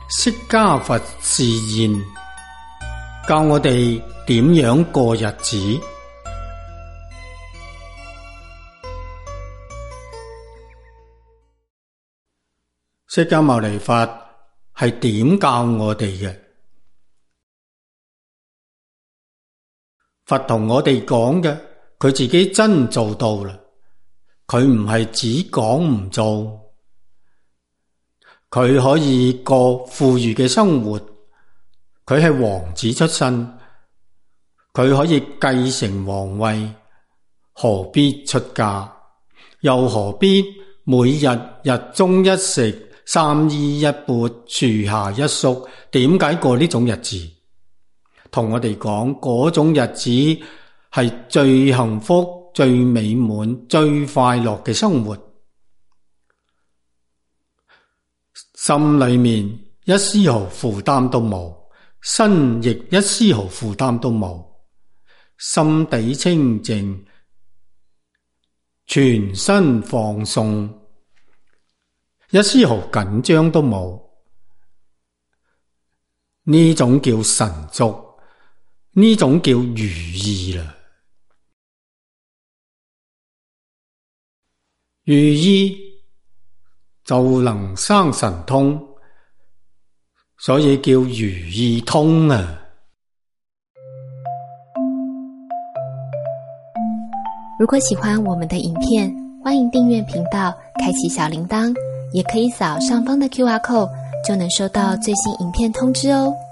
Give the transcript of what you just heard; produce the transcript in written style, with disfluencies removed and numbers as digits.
釋迦佛示現，教我哋點樣過日子。釋迦牟尼佛係點教我哋嘅？佛同我哋講嘅，佢自己真做到啦。佢唔係只講唔做。佢可以過富裕嘅生活，佢係王子出身，佢可以繼承皇位，何必出家？又何必每日日中一食，三衣一缽，樹下一宿？點解過呢種日子？同我哋講，嗰種日子係最幸福、最美滿、最快樂嘅生活。心裏面一絲毫負擔都冇，身亦一絲毫負擔都冇，心地清淨，全身放鬆，一絲毫緊張都冇。呢種叫神足，呢種叫如意啦。如意就能生神通，所以叫如意通啊。 如果喜歡我們的影片，歡迎訂閱頻道，開啟小鈴鐺，也可以掃上方的QR code，就能收到最新影片通知哦。